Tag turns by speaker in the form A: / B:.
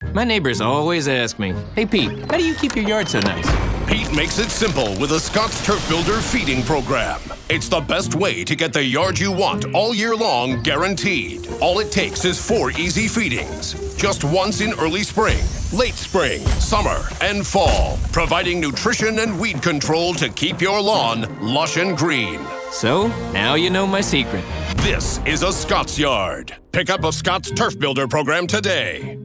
A: My neighbors always ask me, "Hey Pete, how do you keep your yard so nice?"
B: Pete makes it simple with a Scott's Turf Builder feeding program. It's the best way to get the yard you want all year long, guaranteed. All it takes is 4 easy feedings. Just once in early spring, late spring, summer, and fall, providing nutrition and weed control to keep your lawn lush and green.
A: So, now you know my secret.
B: This is a Scott's Yard. Pick up a Scott's Turf Builder program today.